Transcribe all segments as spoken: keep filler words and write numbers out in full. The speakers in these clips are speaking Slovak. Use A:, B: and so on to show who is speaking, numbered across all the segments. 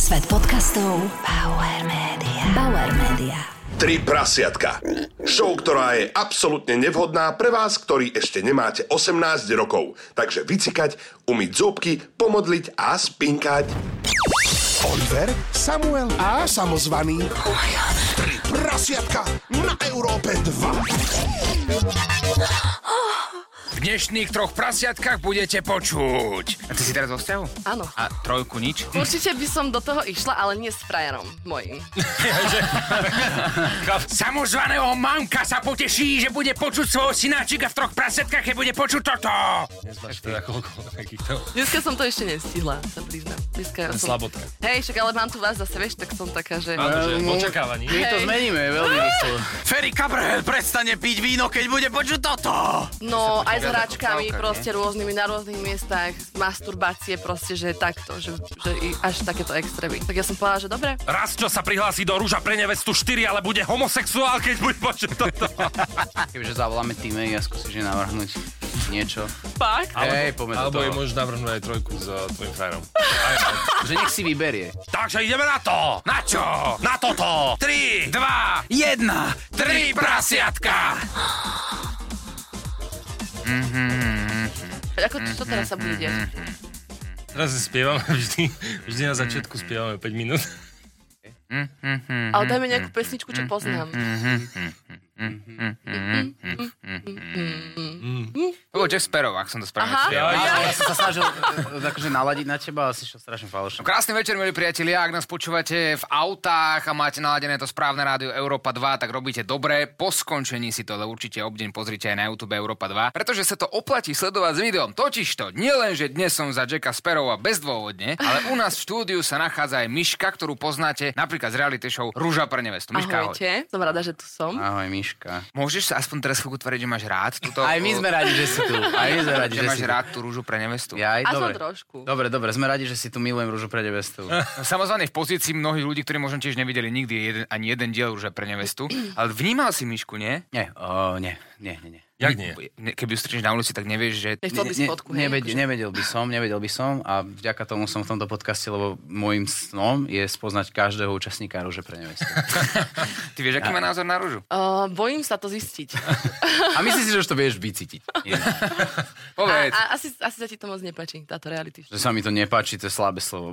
A: Svet podcastov Bauer Media. Bauer Media.
B: Tri prasiatka. Show, ktorá je absolútne nevhodná pre vás, ktorí ešte nemáte osemnásť rokov. Takže vycikať, umyť zúbky, pomodliť a spinkať.
C: Oliver, Samuel a samozvaný.
A: Oh my God.
C: Tri prasiatka na Európe dva.
D: V dnešných troch prasiatkách budete počuť. A ty si teraz vo vzťahu?
E: Áno.
D: A trojku nič?
E: Určite by som do toho išla, ale nie s frajerom mojím.
D: Samozvaného mamka sa poteší, že bude počuť svojho synáčika v troch prasiatkách, keď bude počuť toto.
F: Nezbač teda koľko takýchto.
E: Dneska som to ešte nestihla, sa priznám. Dneska som...
F: Slabotka.
E: Hej, však ale mám tu vás zase, vieš, tak som taká, že...
F: Áno, že v očakávaní.
G: My to
E: Hej.
G: zmeníme veľmi rýchlo.
D: Ferry Cabrel prestane piť víno, keď bude počuť toto.
E: No, aj s
D: viac ako
E: hračkami,
D: psávka,
E: proste rôznymi, na rôznych miestach, masturbácie, proste, že takto, že, že i až takéto extrémy. Tak ja som povedala, že dobre.
F: Raz, čo sa prihlási do Rúža pre nevestu štyri, ale bude homosexuál, keď bude počuť toto.
G: Keďže zavoláme týme a skúsiš že navrhnúť niečo.
E: Fakt?
G: Hej, poďme do
F: Alebo
G: toho.
F: jej môžeš navrhnúť aj trojku s uh, tvojim frajerom.
G: Že nech si vyberie.
F: Takže ideme na to. Na čo? Na toto.
D: tri, dva, jeden, tri prasiatka.
E: Ako čo teraz sa bude diať?
F: Teraz si spievame vždy, vždy na začiatku spievame päť minút.
E: Ale dajme nejakú pesničku, čo poznám.
D: To bol Jack Sparrow, ak som to správne
E: Aha.
D: spieval.
G: Ja, ja som sa snažil e, akože naladiť na teba, ale si šiel strašne falošne.
D: No, krásny večer, milí priatelia, ak nás počúvate v autách a máte naladené to správne rádio Európa dva, tak robíte dobre. Po skončení si to ale určite obdeň pozrite aj na YouTube Európa dva, pretože sa to oplatí sledovať s videom. Totižto, nielen, že dnes som za Jacka Sparrowa bezdôvodne, ale u nás v štúdiu sa nachádza aj Miška, ktorú poznáte napríklad z reality show Rúža pre nevestu. Miška, ahoj.
E: Ahojte, som rada, že tu som.
G: Ahoj, Miška.
D: Môžeš sa aspoň teraz chvíľku tvrdiť, že máš rád túto...
G: Aj my sme radi, že si tu. Aj my sme radi,
D: že
G: že
D: máš
G: si tu.
D: rád tú Rúžu pre nevestu.
G: Ja aj,
E: Aspoň
G: dobre.
E: trošku.
G: Dobre, dobre, sme radi, že si tu milujem Rúžu pre nevestu.
D: No, samozrejme v pozícii mnohých ľudí, ktorí možno tiež nevideli nikdy jeden, ani jeden diel Rúža pre nevestu, ale vnímal si Mišku, nie?
G: Nie, o, nie, nie, nie, nie.
F: Jak nie?
D: Keby ju stretneš na ulici, tak nevieš, že...
E: Nechcel by si fotku, hej?
G: nevedel,
E: akože.
G: nevedel by som, nevedel by som a vďaka tomu som v tomto podcaste, lebo môjim snom je spoznať každého účastníka Rúže pre nevestu.
D: Ty vieš, aký má názor na Rúžu?
E: Uh, bojím sa to zistiť.
G: A myslíš si, že už to vieš vycítiť? Nie.
E: A,
D: Povedz.
E: a asi, asi sa ti to moc nepáči, táto reality.
G: Že sa mi to nepáči, to je slabé slovo.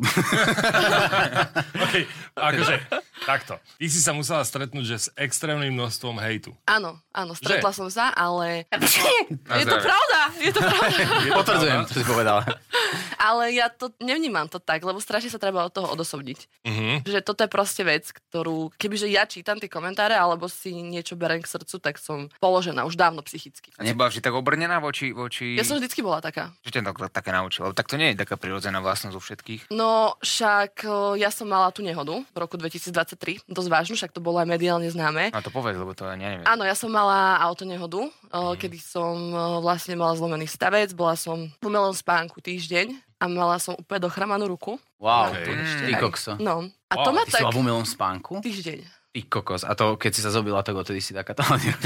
F: OK, akože, takto. Ty si sa musela stretnúť, že s extrémnym množstvom hejtu.
E: Áno, áno, stretla
F: Že?
E: som sa, ale...
D: Na
E: Je to
D: zdravie.
E: pravda, je to pravda.
G: Potvrdzujem, čo si povedala.
E: Ale ja to nevnímam to tak, lebo strašne sa treba od toho odosobniť.
F: Mhm.
E: Že toto je proste vec, ktorú, kebyže ja čítam tie komentáre, alebo si niečo berem k srdcu, tak som položená už dávno psychicky.
D: A si bola vždy tak obrnená voči... voči...
E: Ja som vždycky bola taká.
D: Že ťa to také naučil, lebo tak to nie je taká prirodzená vlastnosť u všetkých.
E: No, však o, ja som mala tú nehodu v roku dvetisícdvadsaťtri, dosť vážnu, však to bolo aj mediálne známe.
D: No to povedz, lebo to ja neviem.
E: Áno, ja som mala autonehodu, o, kedy som o, vlastne mala zlomený stavec, bola som v umelom spánku týždeň a mala som úplne dochramanú ruku.
G: Wow,
F: Hej.
G: ty kokso.
E: No, a
F: Wow,
E: to ma
G: Ty si
E: tak...
G: bola v umelom spánku?
E: Týždeň.
G: Ty kokos. A to, keď si sa zobila, tak odtedy si taká to...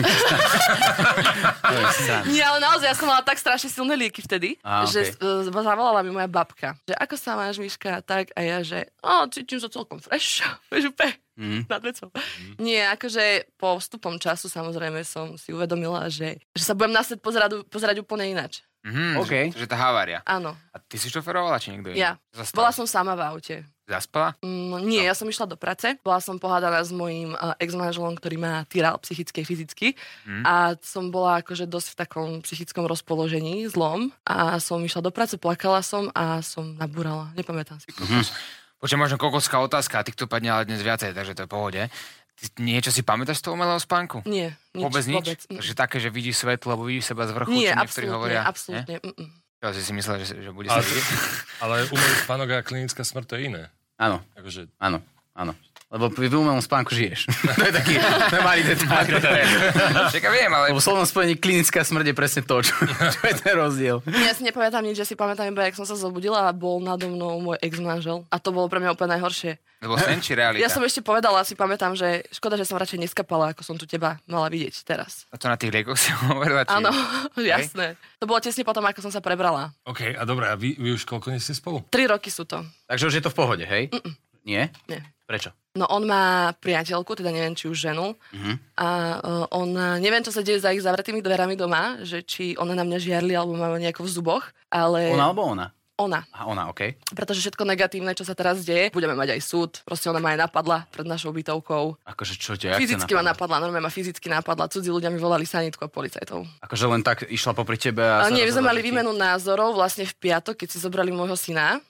E: Nie, ale naozaj, ja som mala tak strašne silné lieky vtedy,
G: Á,
E: že uh, zavolala mi moja babka, že ako sa máš, Miška, tak a ja, že o, cítim sa celkom fresh, vieš, úplne
G: Mm.
E: nad vecou. Nie, akože po vstupom času samozrejme som si uvedomila, že, že sa budem na svet pozerať, pozerať úplne ináč.
D: Mhm,
G: OK.
D: že, že tá havária.
E: Áno,
D: A ty si šoferovala, či niekto iný?
E: ja.
D: Zastala?
E: Bola som sama v aute.
D: Zaspala?
E: Mm, nie, ja som išla do práce, bola som pohádaná s mojím uh, ex-manželom, ktorý ma týral psychicky, fyzicky
D: Mhm.
E: a som bola akože dosť v takom psychickom rozpoložení, zlom a som išla do práce, plakala som a som nabúrala, nepamätám si.
D: Počujem, možno kokoská otázka, a ty to padne ale dnes viacej, takže to je v pohode. Ty niečo si pamätáš z toho umelého spánku?
E: Nie, nič,
D: Vôbec nič?
E: Vôbec. Mm.
D: Takže také, že vidíš svetlo, alebo vidíš seba z vrchu,
E: Nie,
D: či niektorí
E: absolútne,
D: hovoria.
E: absolútne. Mm-mm.
D: Ja si si myslel, že, že bude
F: Ale,
D: sa vidieť.
F: ale umelý spánok a klinická smrť to je iné.
G: Áno,
F: Akože,
G: áno, áno. Lebo v umelom spánku žiješ. To je taký, to je malý detail.
D: Však ja viem, ale...
G: Lebo v slovnom spojení klinická smrť je presne to, čo, čo je ten rozdiel.
E: Ja si nepamätám nič, ja si pamätám iba, jak som sa zobudila a bol nado mnou môj ex-manžel. A to bolo pre mňa úplne najhoršie.
D: Lebo sen či realita?
E: Ja som ešte povedala, si pamätám, že škoda, že som radšej neskapala, ako som tu teba mala vidieť teraz.
D: A to na tých liekoch si hovorila? Či...
E: Áno, jasné. To bolo tesne potom, ako som sa prebrala.
F: OK, a dobré, a vy, vy už koľko nie ste spolu?
E: Tri roky sú to.
G: Takže už je to v pohode, hej?
E: Mm-mm.
G: Nie?
E: Nie.
G: Prečo?
E: No on má priateľku, teda neviem, či už ženu.
G: Uh-huh.
E: A uh, on, neviem, čo sa deje za ich zavretými dverami doma, že či ona na mňa žiarli, alebo má nejako v zuboch, ale...
G: Ona alebo ona?
E: Ona.
G: A ona, okej. Okay.
E: Pretože všetko negatívne, čo sa teraz deje, budeme mať aj súd. Proste ona ma aj napadla pred našou bytovkou.
G: Akože čo ťa, jak
E: Fyzicky ma napadla, normálne ma fyzicky napadla. Cudzí ľudia mi volali sanitku a policajtov.
G: Akože len tak išla popri tebe a...
E: A nie, my sme mali výmenu názorov vlastne v piatok, keď si zobrali môjho syna.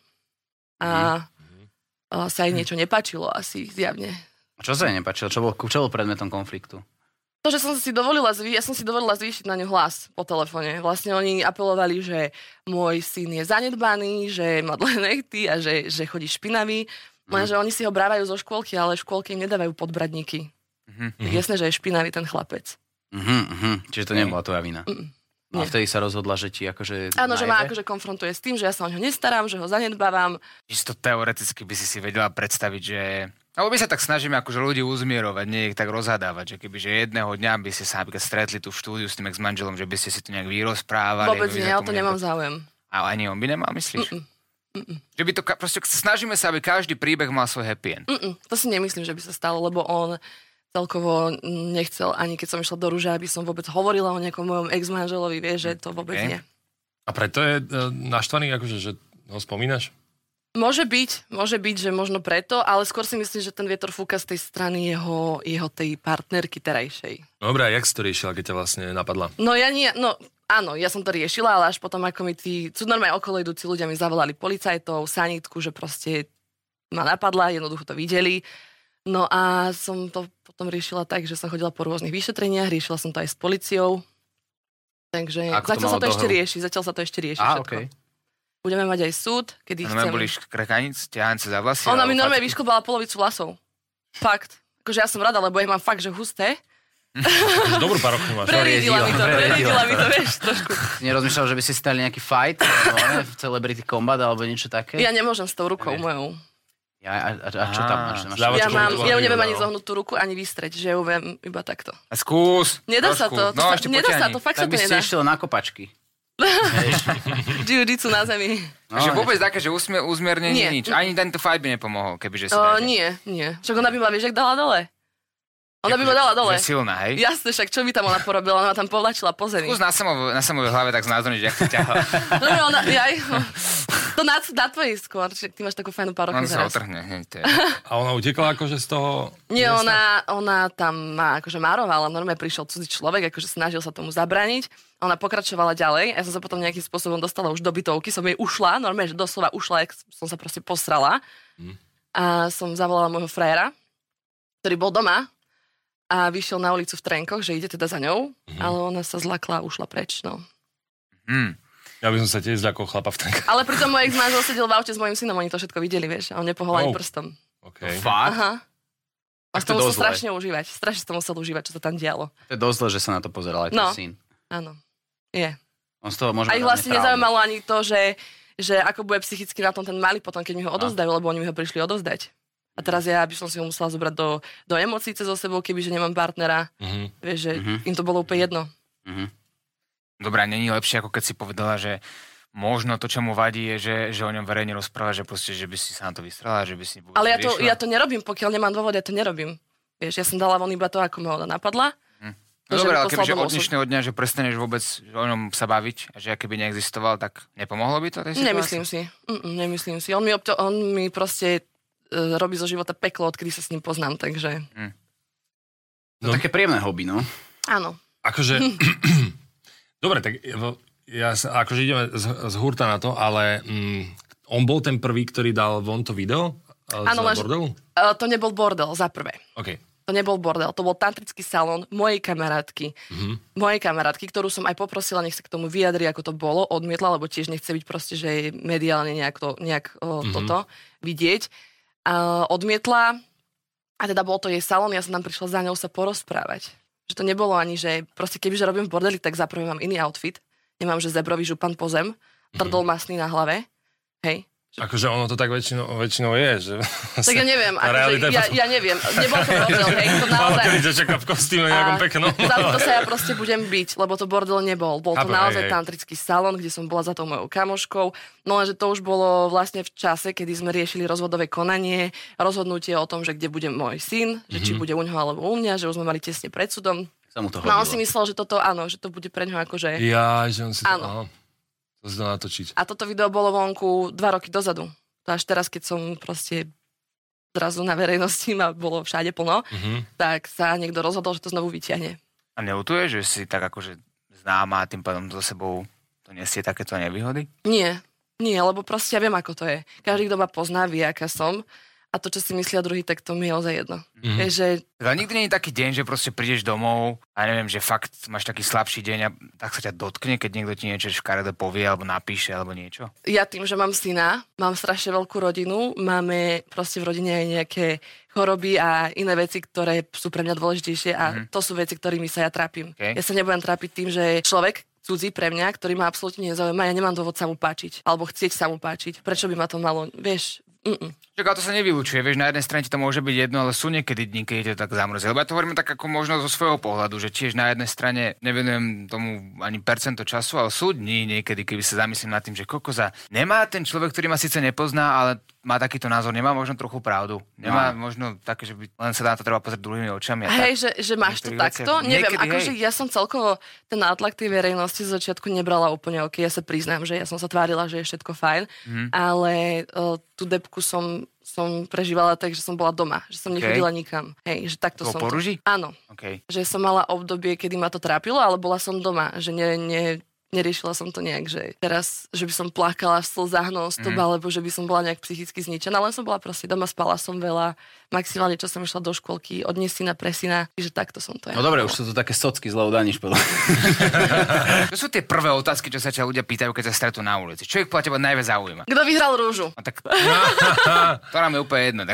E: A, mm. a sa jej niečo nepáčilo asi, zjavne.
G: A čo sa jej nepáčilo? Čo bol, čo bol predmetom konfliktu?
E: To, že som si dovolila, zvý, ja som si dovolila zvýšiť na ňu hlas po telefóne. Vlastne oni apelovali, že môj syn je zanedbaný, že má dlhé nechty a že, že chodí špinavý. Lenže mm. oni si ho brávajú zo škôlky, ale škôlky im nedávajú podbradníky. Mm-hmm. Tak jasné, že je špinavý ten chlapec.
G: Mm-hmm, mm-hmm. Čiže to nebola tvoja vina. Mm, a vtedy sa rozhodla, že ti akože...
E: Áno, že ma akože konfrontuje s tým, že ja sa o ňo nestarám, že ho zanedbávam.
D: Čisto teoreticky by si si vedela predstaviť, že... Alebo my sa tak snažíme akože ľudí uzmierovať, nie ich tak rozhadávať, že kebyže jedného dňa by ste sa napríklad stretli tu v štúdiu s tým ex-manželom, že by ste si to nejak vyrozprávali.
E: Vôbec nie, ja o to nemám nejako... záujem.
D: A ani on by nemal, myslíš?
E: Mm-mm. Mm-mm.
D: Že by to, proste snažíme sa, aby každý príbeh mal svoj happy end.
E: Mm-mm. To si nemyslím, že by sa stalo, lebo on celkovo nechcel, ani keď som išla do Ruža, aby som vôbec hovorila o nejakom mojom ex-manželovi, vie, že to vôbec okay. nie.
F: A preto je uh, naštvaný, akože, že ho spomínaš?
E: Môže byť, môže byť, že možno preto, ale skôr si myslím, že ten vietor fúka z tej strany jeho, jeho tej partnerky terajšej.
F: Dobre, a jak si to riešila, keď ťa vlastne napadla?
E: No ja nie, no áno, ja som to riešila, ale až potom ako mi tí, sú normálne okolo idúci ľudia mi zavolali policajtov, sanitku, že proste ma napadla, jednoducho to videli. No a som to potom riešila tak, že som chodila po rôznych vyšetreniach, riešila som to aj s policiou. Takže zatiaľ sa to dohru? ešte rieši, zatiaľ sa to ešte rieši
G: Á,
E: všetko.
G: Okay.
E: Budeme mať aj súd, kedy
D: no,
E: chcem...
D: boli škrkanic, ťahance za vlasy.
E: Ona mi normálne vyšklbala polovicu vlasov. Fakt. Akože ja som rada, lebo ja mám fakt, že husté.
F: Dobrú parokňu máš.
E: Preriedila mi to, preriedila mi to, vieš, trošku.
G: Nerozmýšľal, že by si stali nejaký fight, no, v Celebrity Combat alebo niečo také?
E: Ja nemôžem s tou rukou mojou.
G: Ja, a, a, a čo tam máš? máš
E: ja mám, ja ju neviem ani zohnúť tú ruku, ani vystreť, že ju viem iba takto.
D: A skús.
E: Nedá sa to,
D: no,
E: to nedá sa to, fakt
G: tak
E: sa to nedá.
G: Tak by si išiel na kopačky.
E: Jiu-jitsu na zemi.
D: No, že vôbec také, že usmier, uzmiernenie nič. Ani tento fight by nepomohol, kebyže si
E: uh, Nie, nie. Však ona by ma, vieš, jak dala dole? Ona by ma dala dole.
D: Že silná, hej?
E: Jasne, však čo by tam ona porobila? Ona ma tam povlačila po zemi.
D: Skús na samovej na samovej hlave tak znázorniť, jak to ťahla.
E: No, no, ona, jaj, to na, na tvojej skôr, že ty máš takú fajnú parokňu
D: teraz. On sa otrhne, hej, to je.
F: A ona utekla akože z toho...
E: Nie, ona, ona tam ma akože márovala, normálne prišiel cudzí človek, akože snažil sa tomu zabrániť. Ona pokračovala ďalej, ja som sa potom nejakým spôsobom dostala už do bytovky, som jej ušla, normálne, že doslova ušla, jak som sa proste posrala. Hmm. A som zavolala môjho frajera, ktorý bol doma a vyšiel na ulicu v trenkoch, že ide teda za ňou, hmm. ale ona sa zlakla a ušla preč, no.
D: Hmm.
F: Ja by som sa tiež zľakol chlapa v trenkoch.
E: Ale pritom môj ex-manžel sedel v aute s mojím synom, oni to všetko videli, vieš, a on nepohol ani
F: oh.
E: prstom.
F: Okay.
G: No, fakt?
E: Aha. A to musel strašne užívať, strašne to musel užívať, čo sa tam dialo.
G: To je dosť zle, že sa na to pozeral aj
E: no.
G: tvoj syn.
E: Áno, je.
G: On z toho môže
E: a ich vlastne nezaujímalo ani to, že, že ako bude psychicky na tom ten malý potom, keď mi ho odovzdajú, no. lebo oni mi ho prišli odovzdať. A teraz ja by som si ho musela zobrať do, do emócií cez so sebou, kebyže nemám partnera. Mm-hmm. Vieš, že mm-hmm. im to bolo úplne jedno.
G: Mm-hmm.
D: Dobrá, není lepšie, ako keď si povedala, že možno to, čo mu vadí, je, že, že o ňom verejne rozpráva, že proste, že by si sa na to vystrala, že by si...
E: Ale ja to, ja to nerobím, pokiaľ nemám dôvod, ja to nerobím. Vieš, ja som dala von iba to, ako ma ona napadla.
D: Hm. No dobré, ale kebyže od dnešného dňa, že prestaneš vôbec o ňom sa baviť a že keby neexistoval, tak nepomohlo by to tej situácii?
E: Nemyslím si. Mm-mm, nemyslím si. On mi, obto- on mi proste uh, robí zo života peklo, odkedy sa s ním poznám, takže... Hm.
G: No, no také príjemné hobby, no.
E: Áno.
F: Akože... Dobre, tak ja sa, akože ideme z, z hurta na to, ale mm, on bol ten prvý, ktorý dal von to video z
E: ano,
F: bordelu?
E: Uh, to nebol bordel, za prvé.
F: OK.
E: To nebol bordel, to bol tantrický salón mojej kamarátky. Mm-hmm. Mojej kamarátky, ktorú som aj poprosila, nech sa k tomu vyjadri, ako to bolo, odmietla, lebo tiež nechce byť proste, že je mediálne nejak, to, nejak uh, mm-hmm. toto vidieť. Uh, odmietla a teda bol to jej salón, ja som tam prišla za ňou sa porozprávať. Že to nebolo ani, že proste kebyže robím v bordeli, tak zaprvé mám iný outfit. Nemám, že zebrový župan po zem, trdol masný na hlave, hej.
F: Akože ono to tak väčšinou, väčšinou je, že...
E: Tak ja neviem, akože, ja,
F: potom...
E: ja neviem, nebol to bordel, hej, to naozaj...
F: Málo kedy ťa čaká v kostýme nejakom peknom.
E: Za to sa ja proste budem byť, lebo to bordel nebol. Bol to
F: Chápem,
E: naozaj
F: hej, hej.
E: tantrický salón, kde som bola za tou mojou kamoškou, no lenže to už bolo vlastne v čase, kedy sme riešili rozvodové konanie, rozhodnutie o tom, že kde bude môj syn, že či
F: Mhm.
E: bude u neho alebo u mňa, že už sme mali tesne pred súdom.
G: Sa mu to
E: No on
G: hodilo.
E: si myslel, že toto áno, že to bude pre ňo akože...
F: Ja, že on si to...
E: Áno.
F: Aha. To sa dá natočiť.
E: A toto video bolo vonku dva roky dozadu. To až teraz, keď som proste zrazu na verejnosti ma bolo všade plno,
F: Mhm.
E: tak sa niekto rozhodol, že to znovu vyťahne.
D: A neľutuje, že si tak akože známa a tým pádom so sebou to nesie takéto nevýhody?
E: Nie, nie, lebo proste ja viem, ako to je. Každý, kto ma pozná, vie, aká som. A to, čo si myslia druhý, tak to mi je ozaj jedno.
F: Mhm.
E: Mm-hmm. že
D: Ale nikdy nie je taký deň, že proste prídeš domov a neviem, že fakt máš taký slabší deň a tak sa ťa dotkne, keď niekto ti niečo škaredé povie alebo napíše alebo niečo.
E: ja tým, že mám syna, mám strašne veľkú rodinu, máme proste v rodine aj nejaké choroby a iné veci, ktoré sú pre mňa dôležitejšie a mm-hmm. to sú veci, ktorými sa ja trápim.
D: Okay.
E: Ja sa nebudem trápiť tým, že človek cudzí pre mňa, ktorý ma absolútne nezaujíma, ja nemám dôvod sa mu páčiť alebo chcieť sa mu páčiť. Prečo by ma to malo, vieš... Mm-mm.
D: Čak, ale to sa nevylučuje, vieš, na jednej strane ti to môže byť jedno, ale sú niekedy dní, keď je to tak zamrzí. Lebo ja to hovorím tak ako možno zo svojho pohľadu, že tiež na jednej strane nevenujem tomu ani percento času, ale sú dní niekedy, keby sa zamyslím nad tým, že kokoza, nemá ten človek, ktorý ma síce nepozná, ale má takýto názor, nemá možno trochu pravdu. Nemá no. možno také, že by len sa na to treba pozrieť druhými očami. A
E: hej, že, že máš to takto? Neviem, akože ja som celkovo ten nátlak tej verejnosti z začiatku nebrala úplne ok. Ja sa priznám, že ja som sa tvárila, že je všetko fajn, mm. ale uh, tú debku som, som prežívala tak, že som bola doma, že som nechodila okay. nikam. Hej, že takto
D: to
E: som...
D: poruží?
E: To... Áno.
D: Okay.
E: Že som mala obdobie, kedy ma to trápilo, ale bola som doma, že ne... ne neriešila som to nejak, že teraz, že by som plakala v slzách non-stop, mm. alebo že by som bola nejak psychicky zničená, len som bola proste doma, spala som veľa, maximálne čo som išla do škôlky, od syna pre syna, čiže takto som to ja.
G: No dobre, už sú to také socky z Laudániš, podľa.
D: To sú tie prvé otázky, čo sa ťa ľudia pýtajú, keď sa stretú na ulici. Čo ich podľa teba najviac zaujíma?
E: Kto vyhral rúžu?
D: No tak... to nám je úplne jedno.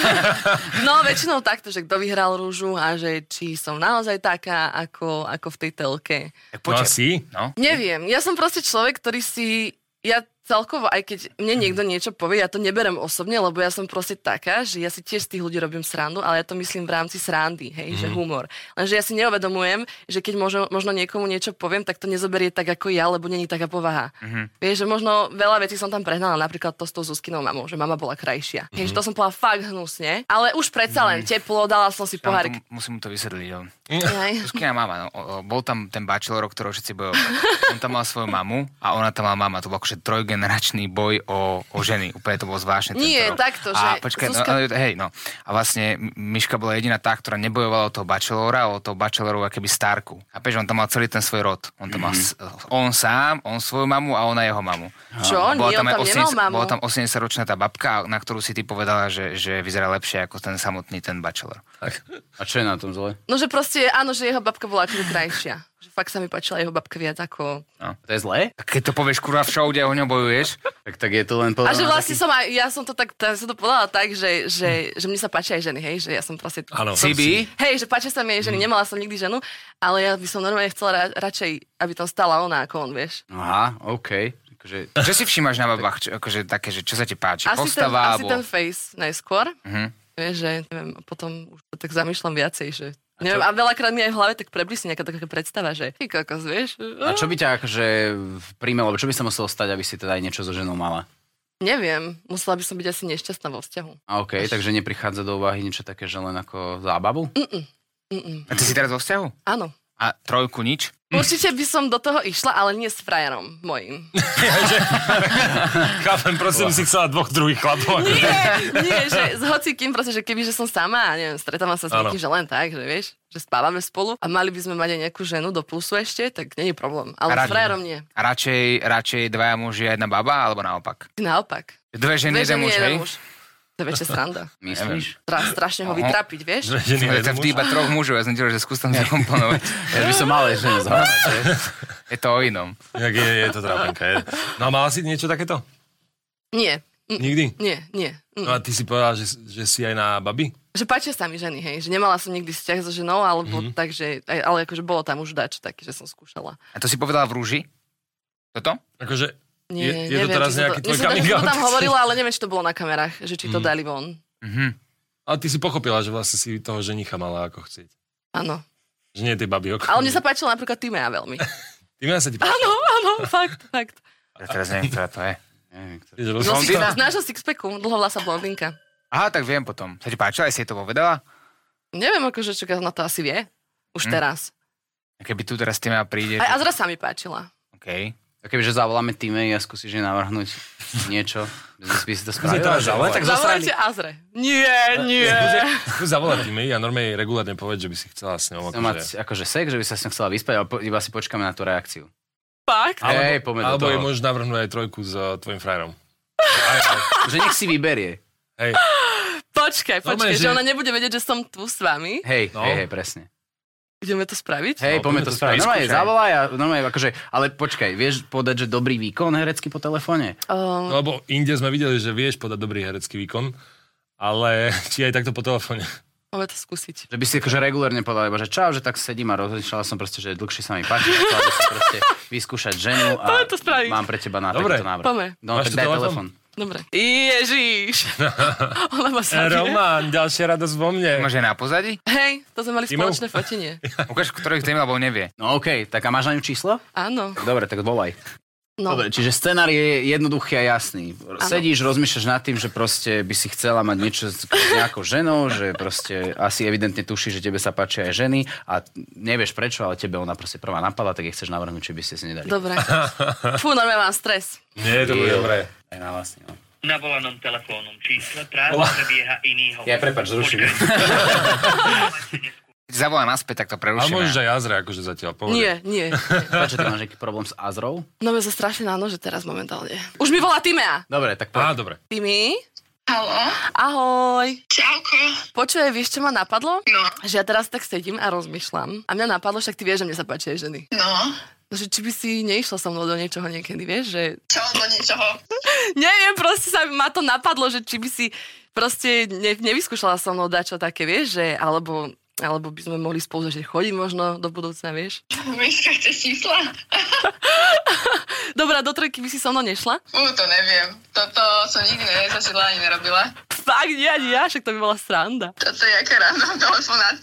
E: No väčšinou takto, že kto vyhral rúžu a že či som naozaj taká, ako, ako v tej telke.
D: Tak počkaj.
F: No asi.
D: No.
E: Neviem, ja som proste človek, ktorý si... Ja celkovo, aj keď mne niekto niečo povie, ja to neberem osobne, lebo ja som proste taká, že ja si tiež z tých ľudí robím srandu, ale ja to myslím v rámci srandy, hej, mm. že humor. Lenže ja si neuvedomujem, že keď možno, možno niekomu niečo poviem, tak to nezoberie tak ako ja, lebo není taká povaha. Mm-hmm. Vieš, že možno veľa vecí som tam prehnala, napríklad to s tou Zuzkinou mamou, že mama bola krajšia. Mm-hmm. Hej, že to som povedala fakt hnusne, ale už predsa len mm-hmm. teplo, dala som si pohárik.
D: To, musím mu to vysvetliť. Zuzkina mama, no, bol tam ten bachelor, o ktorého všetci bojovali. On tam mal svoju mamu a ona tam mala mama. To bol akože trojgeneračný boj o, o ženy. Úplne to bolo zvláštne.
E: Nie,
D: rok.
E: takto,
D: a,
E: že...
D: Počkaj,
E: Zuzka...
D: no, hej, no. A vlastne Miška bola jediná tá, ktorá nebojovala o toho bachelora, o toho bachelorov akéby starku. A peš, on tam mal celý ten svoj rod. On tam mal mm-hmm. on sám, on svoju mamu a ona jeho mamu.
E: Čo? Nie, on tam nemal mamu.
D: Bola tam osemdesiatročná tá babka, na ktorú si ty povedala, že, že vyzerá lepšie ako ten samotný ten bachelor.
G: A čo je na tom zle?
E: No, že proste, áno, že jeho babka bola akože krajšia. Že fakt sa mi páčila jeho babka viac ako...
D: No.
G: To je zlé?
D: Tak keď to povieš kurva v show, kde o ňom bojuješ.
G: Tak, tak je to len podľa...
E: A že vlastne som aj, ja som to tak, tak som to povedala tak, že, že, že mne sa páčia aj ženy, hej, že ja som proste...
F: Áno.
D: C B?
E: Hej, že páčia sa mi aj ženy, nemala som nikdy ženu, ale ja by som normálne chcela ra- radšej, aby tam stala ona ako on, vieš.
G: Aha, okej. Okay. Akože...
D: Čo si všimáš na babách? Čo, akože také, že čo sa ti páči?
E: Asi,
D: Postava,
E: ten,
D: alebo...
E: asi ten face najskôr.
D: Uh-huh.
E: Vieš, že neviem, a potom už to tak zamýšľam viacej, že... A, neviem, a veľakrát mi aj v hlave tak preblísne nejaká taká predstava, že ty kokos, vieš.
G: A čo by ťa akože príjmelo, čo by sa muselo stať, aby si teda aj niečo so ženou mala?
E: Neviem, musela by som byť asi nešťastná vo vzťahu.
G: A okej, okay, takže neprichádza do úvahy niečo také, že len ako zábavu?
E: Mm-mm. Mm-mm.
D: A ty si teraz vo vzťahu?
E: Áno.
D: A trojku nič?
E: Určite by som do toho išla, ale nie s frajerom mojím.
F: Chápem, prosím, si chcela dvoch druhých chlapov.
E: Nie, nie, že s hocikým, proste, že keby, že som sama a neviem, stretávam sa s niekým, že len tak, že vieš, že spávame spolu a mali by sme mať aj nejakú ženu do plusu ešte, tak nie je problém. Ale s frajerom nie.
D: A radšej, radšej dvaja muži a jedna baba, alebo naopak?
E: Naopak.
D: Dve ženy, jeden muž, hej?
E: To je väčšia sranda.
G: Myslíš?
E: Tra, strašne ho vytrapiť, vieš?
F: Ženy,
D: To je iba troch mužov, ja som tiež, že skús tam zakomponovať.
G: Ja by som mal aj ženu zahrať.
D: Je to o inom.
F: Jak je, je to trápenka. Je. No a mala si niečo takéto?
E: Nie. Mm,
F: Nikdy?
E: Nie, nie. Mm.
F: No a ty si povedala, že, že si aj na babi?
E: Že páčia sa mi ženy, hej. Že nemala som nikdy vzťah so ženou, alebo mm-hmm. tak, že, ale akože bolo tam už dač taký, že som skúšala.
D: A to si povedala v rúži? Toto?
F: Akože...
E: Nie,
F: je, je to
E: neviem,
F: teraz
E: či
F: nejaký
E: to,
F: tvoj
E: myslím,
F: coming
E: že to
F: out?
E: tam hovorila, ale neviem, či to bolo na kamerách, že či to
F: Mm.
E: dali von.
D: Mhm.
F: Ale ty si pochopila, že vlastne si toho ženicha mala ako chcieť.
E: Áno.
F: Že nie tie baby okolo.
E: Ale mne sa páčila napríklad Timea veľmi.
F: Ty mňa sa ti páči.
E: Áno, áno, fakt, fakt.
D: Ja teraz neviem, ktorá to je.
G: Neviem, ktorý-
F: Je to
E: No,
F: rozhodná?
E: si, z nášho sixpacku, dlhovlasá blondinka.
D: Aha, tak viem potom. Sa ti páčila, aj si jej to povedala?
E: Neviem, akože čo na to asi vie. Už
D: Hm.
E: teraz.
D: A keby tu teraz ty ma príde...
E: Aj Azra sa mi páčila.
D: OK.
G: A kebyže zavoláme týme a skúsiš jej navrhnúť niečo, by si to
F: Skúsi to
G: spravila,
F: aj
G: že ale
F: zavolať.
G: tak zasrali.
E: Zavolajte Azre. Nie, nie.
F: Skús zavolať tým a normálne regulárne povedz, že by si chcela s ňou.
G: Chcem mať
F: Akože...
G: akože sex, že by sa s ňou chcela vyspať, ale po, iba si počkáme na tú reakciu.
E: Fakt?
G: Hej, poďme do
F: Alebo
G: toho.
F: jej môžeš navrhnúť aj trojku s uh, tvojim frajerom.
G: Že nech si vyberie.
F: Hej,
E: Počkaj, počkaj,
F: Normálne,
E: že
F: že-
E: ona nebude vedieť, že som tu s vami.
G: Hej,
F: No.
G: hej, hej, presne.
E: Ideme to spraviť?
G: Hej,
F: No,
G: poďme
F: poďme
G: to
F: to
G: spraviť.
F: spraviť,
G: Normálne
F: skúšaj.
G: zavolaj a normálne akože, ale počkaj, vieš povedať, že dobrý výkon herecký po telefóne?
E: Um,
F: no, lebo inde sme videli, že vieš podať dobrý herecký výkon, ale či aj takto po telefóne.
E: Máme to skúsiť.
G: Že by si akože regulérne povedal, iba, že čau, že tak sedím a rozmýšľala som proste, že dlhšie sa mi páči, chcela by si proste vyskúšať ženu a
E: Poďme to spraviť.
G: mám pre teba na
F: Dobre.
G: takýto návrh.
E: Poďme.
G: No,
F: Máš tu
G: tak daj
F: telefón?
G: telefón.
E: Dobre. Ježiš. Ona ma sa
F: Roman, ďalšia radosť vo mne.
D: Môže na pozadí?
E: Hej, to sme mali
F: Timov?
E: spoločné fotenie.
D: Ukáž, ktorých tým, lebo nevie.
G: No okej, tak a máš na ňu číslo?
E: Áno.
G: Dobre, tak volaj.
E: No.
G: Dobre, čiže scenár je jednoduchý a jasný. Sedíš, rozmýšľaš nad tým, že proste by si chcela mať niečo s nejakou ženou, že proste asi evidentne tuší, že tebe sa páčia aj ženy a nevieš prečo, ale tebe ona proste prvá napadla, tak jej chceš navrhnúť, či by ste si nedali.
E: Dobre. Fú, normálne mám stres.
F: Nie, to bude dobré.
G: Aj na vlastne, no.
H: Na volanom telefónnom čísle práve prebieha iný hovor.
G: Ja prepáč, zruším.
D: Keď zavolá naspäť, tak to
F: Ale
D: prerušíme.
F: môžeš aj Azre, akože zatiaľ povedať.
E: Nie, nie.
G: Prečo ty máš nejaký problém s Azrou?
E: No mňa sa strašne na nože teraz momentálne. Už mi volá Timea.
G: Dobre, tak
F: Á,
G: poď.
F: dobre.
E: Timi?
I: Haló?
E: Ahoj.
I: Čauko.
E: Počuj, vieš, čo ma napadlo?
I: No.
E: Že ja teraz tak sedím a rozmýšľam. A mňa napadlo, však ty vieš, že mne sa páčia aj ženy.
I: No.
E: No, že či by si neišla so mnou do niečoho niekedy, vieš, že...
I: Čo do niečoho?
E: Neviem, proste sa ma to napadlo, že či by si proste ne, nevyskúšala so mnou dať čo také, vieš, že... Alebo, alebo by sme mohli spolu začať chodiť možno do budúcna, vieš.
I: Myška, chceš čísla?
E: Dobrá, do trojky by si so mnou nešla?
I: Fú, to neviem. Toto som nikdy nezažila ani nerobila.
E: Fakt, nie, ani ja, však to by bola sranda.
I: Toto je aká random telefonát.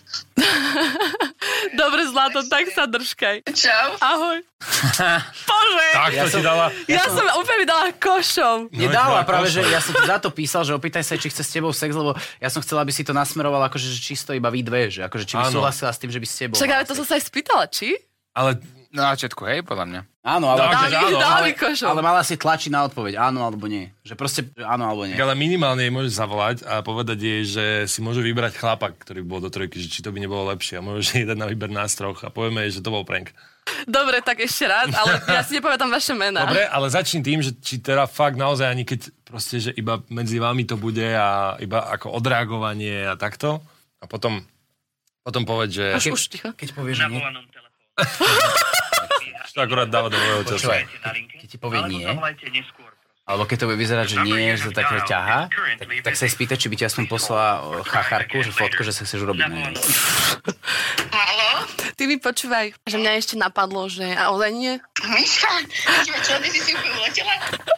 E: Dobre, zlato, tak sa držkaj.
I: Čau.
E: Ahoj. Bože.
F: Tak to ti dala.
E: Ja, som úplne mi dala košom.
G: Nedala,
F: No,
G: práve,
F: košom.
G: že ja som ti za to písal, že opýtaj sa, či chce s tebou sex, lebo ja som chcela, aby si to nasmeroval akože že čisto iba vy dve, že akože či by
F: Áno.
G: súhlasila s tým, že by s tebou.
E: Však ale to som sa aj spýtala, či?
F: Ale
D: Na začiatku, hej, podľa mňa.
G: Áno, ale,
F: No, akože áno,
E: dala
G: ale,
E: mi košom.
G: ale mala si tlačiť na odpoveď, áno alebo nie. Že proste áno alebo nie.
F: ale minimálne jej môžeš zavolať a povedať jej, že si môže vybrať chlapa, ktorý bol do trojky, že či to by nebolo lepšie. A môžeš jej dať na výber nás troch a povieme jej, že to bol prank.
E: Dobre, tak ešte raz, ale ja si nepamätám vaše mená.
F: Dobre, ale začni tým, že či teda fakt naozaj ani keď proste, že iba medzi vami to bude a iba ako odreagovanie a takto. A potom, potom povedz, že...
E: Už, už, ticho.
G: Keď povieš, že
H: Na
G: nie,
H: volanom telefóne.
F: to akurát dáva do mojho času.
G: Počúvaj.
H: Na linke,
G: Keď ti povie
H: alebo
G: nie?
H: zavolajte neskôr.
G: alebo keď to bude vyzerať, že nie, že to také ťahá, tak, tak sa jej spýtaj, či by ti aspoň poslala o, chacharku, že fotku, že sa chceš urobiť na nej.
I: Haló?
E: Ty mi počúvaj, že mňa ešte napadlo, že a ozaj nie.
I: Myška, čo, ty si si úplne uletela?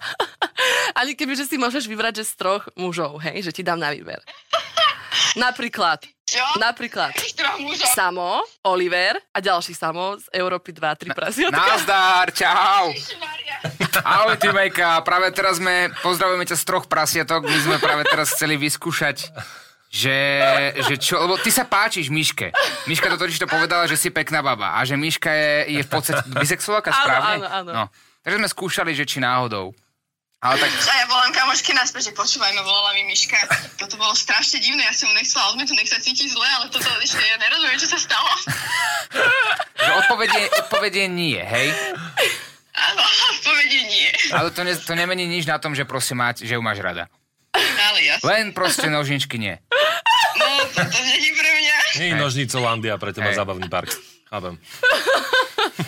E: Ani keby, že si môžeš vybrať, že z troch mužov, hej, že ti dám na výber. Napríklad,
I: Čo?
E: napríklad
I: Z troch mužov.
E: Samo, Oliver a ďalší Samo z Európy dva tri prasiatka.
D: Nazdar, čau.
I: Ježišmaria.
D: Ahoj, ty Mejka. Práve teraz sme, pozdravujeme ťa z troch prasiatok, my sme práve teraz chceli vyskúšať, že, že čo, lebo ty sa páčiš Miške. Miška to totiž to povedala, že si pekná baba a že Miška je, je v podstate bisexuálka,
E: Áno,
D: správne?
E: áno, áno.
D: No. Takže sme skúšali, že či náhodou. Ale tak...
I: A ja volám kamoške naspäť, že počúvajme, volala mi Miška. Toto bolo strašne divné, ja som mu nechcela odmetu, nech sa cíti zle, ale toto ešte ja nerozumiem, čo sa stalo.
D: Že odpovedie, odpovedie nie, hej?
I: Áno, povedie nie.
D: Ale to, ne, to nemení nič na tom, že prosím mať, že ju máš rada.
I: Ale jasne.
D: Len proste nožničky nie.
I: No, toto nie je pre mňa.
F: Nie je nožnicolandia pre teba
D: Hej.
F: zábavný park. Chápem.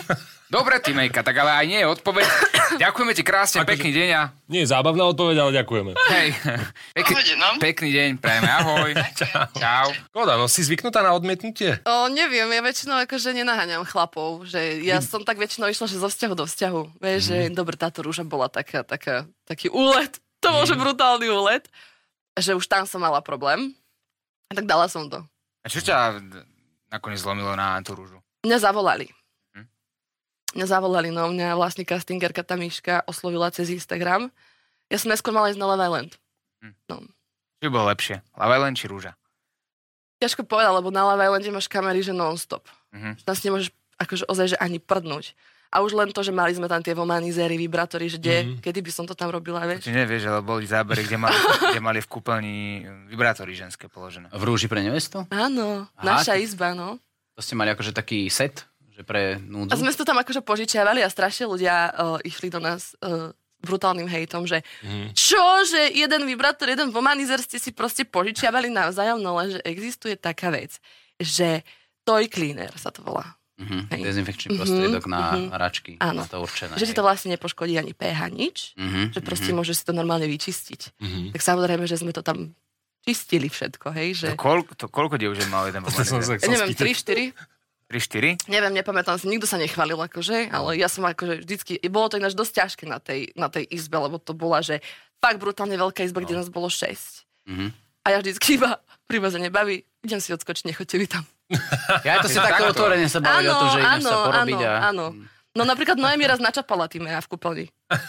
D: Dobre, Timejka, tak ale aj nie je odpoveď. Ďakujeme ti krásne,
F: Akože-
D: pekný deň a...
F: Nie je zábavná odpoveď, ale ďakujeme.
D: Hej, pekný,
I: Pohode, no.
D: pekný deň, prajeme, ahoj. Čau.
F: Koda, no si zvyknutá na odmietnutie?
E: O, neviem, ja väčšinou akože nenaháňam chlapov, že ja som tak väčšinou išla, že zo vzťahu do vzťahu. Vieš, mm. že dobre, táto rúža bola taká, taká, taký úlet, to bol, že brutálny úlet, že už tam som mala problém. A tak dala som to.
D: A čo ťa nakoniec zlomilo na tú rúžu?
E: Mňa zavolali.
D: Hm?
E: Mňa zavolali, no mňa vlastne castingerka, tá Miška, oslovila cez Instagram. Ja som neskôr mala ísť na Love Island.
D: Hm.
E: No.
D: Čo bolo lepšie? Love Island či rúža?
E: Ťažko povedať, lebo na Love Islande máš kamery, že non-stop.
D: Mhm.
E: Tam si nemôžeš akože ozaj, že ani prdnúť. A už len to, že mali sme tam tie vomanizéry, vibrátory, že kde,
F: Mhm.
E: kedy by som to tam robila, vieš?
D: Ty nevieš, ale boli zábery, kde mali, kde mali v kúpeľni vibrátory ženské položené.
G: V rúži pre nevestu?
E: Áno,
G: Aha,
E: naša
G: ty-
E: izba, no.
G: To ste mali akože taký set, že pre núdzu?
E: A sme si to tam akože požičiavali a strašne ľudia uh, išli do nás uh, brutálnym hejtom, že
F: Mhm.
E: čo, že jeden vibrátor, jeden vomanizer ste si proste požičiavali navzájom, no len, že existuje taká vec, že toy cleaner sa to volá.
G: Mhm.
E: Hej.
G: Dezinfekčný
E: Mhm,
G: prostriedok na
E: mhm.
G: hračky.
E: Áno.
G: Na to určené.
E: Že ti to vlastne nepoškodí ani pH, nič,
G: Mhm,
E: že proste
G: mhm.
E: môžeš si to normálne vyčistiť.
F: Mhm.
E: Tak samozrejme, že sme to tam čistili všetko, hej, že...
D: To, koľko, to koľko dievčat mal jeden
F: To som
D: pomanizer?
F: sa
E: Ja
F: chcel
E: neviem,
F: spýtať.
E: tri štyri?
D: tri štyri?
E: Neviem, nepamätám si, nikto sa nechválil, akože, ale ja som akože vždycky, bolo to ináč dosť ťažké na tej, na tej izbe, lebo to bola, že fakt brutálne veľká izba, kde nás bolo šesť.
G: Mhm.
E: A ja vždycky iba privazene baví, idem si odskočiť, nechoďte vy tam.
G: Ja to si takto otvorene sa baviť o tom, že idem sa porobiť
E: áno,
G: a...
E: áno. No napríklad Noemi raz načapala tým ja v kúpeľni.